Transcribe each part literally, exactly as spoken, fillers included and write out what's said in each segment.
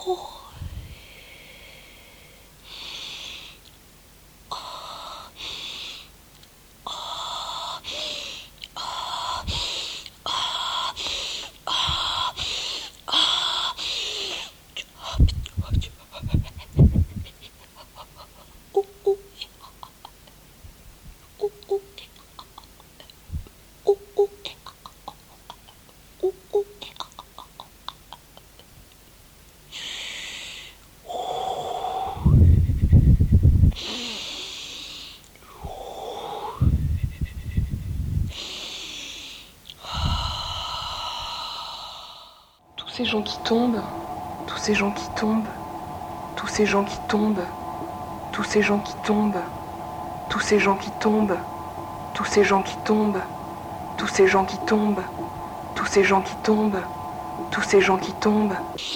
Tous ces gens qui tombent, tous ces gens qui tombent, tous ces gens qui tombent, tous ces gens qui tombent, tous ces gens qui tombent, tous ces gens qui tombent, tous ces gens qui tombent, tous ces gens qui tombent, tous ces gens qui tombent.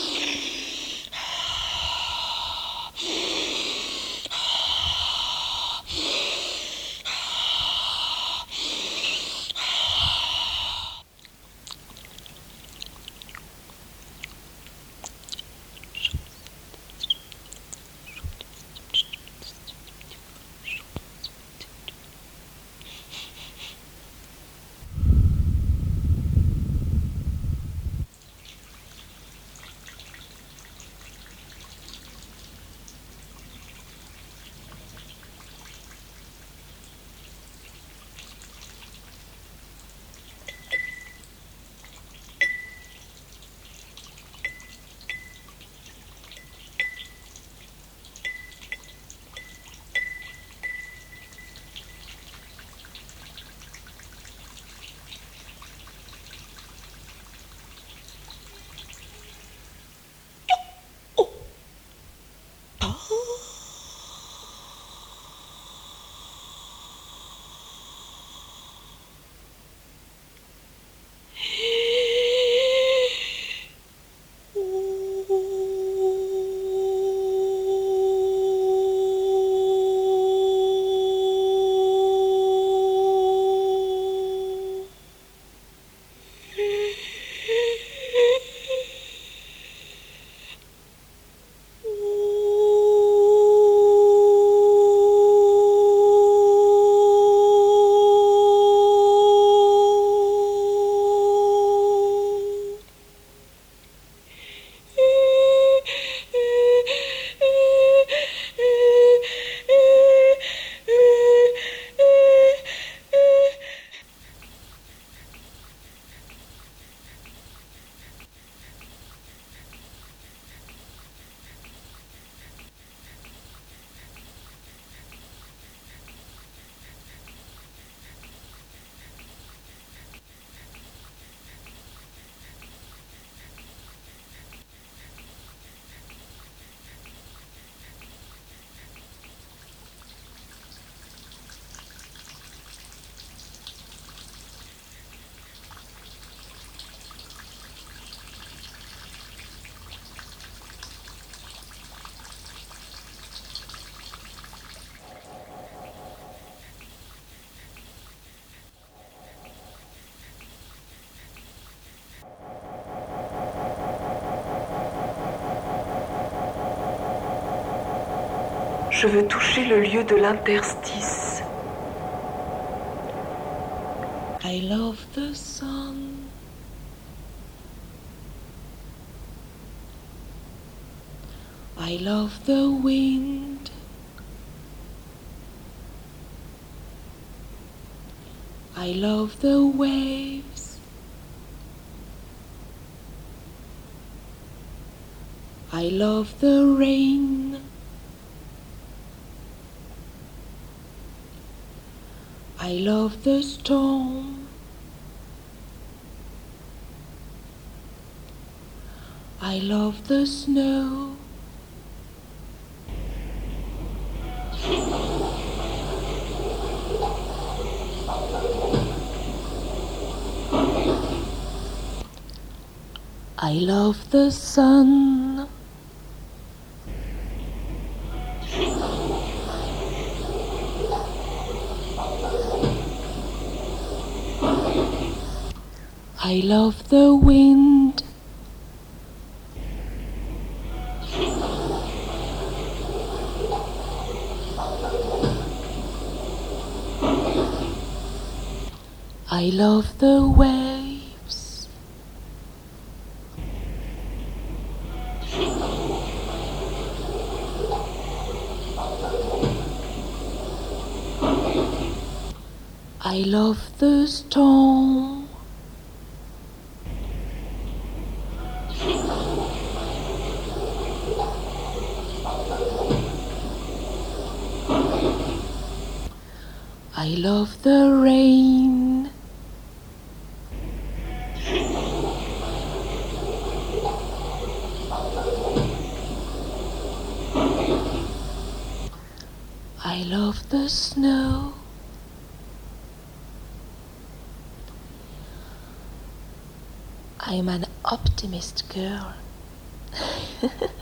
Je veux toucher le lieu de l'interstice. I love the sun. I love the wind. I love the waves. I love the rain. I love the storm. I love the snow. I love the sun. I love the wind. I love the waves. I love the storm. I love the rain. I love the snow. I'm an optimist girl.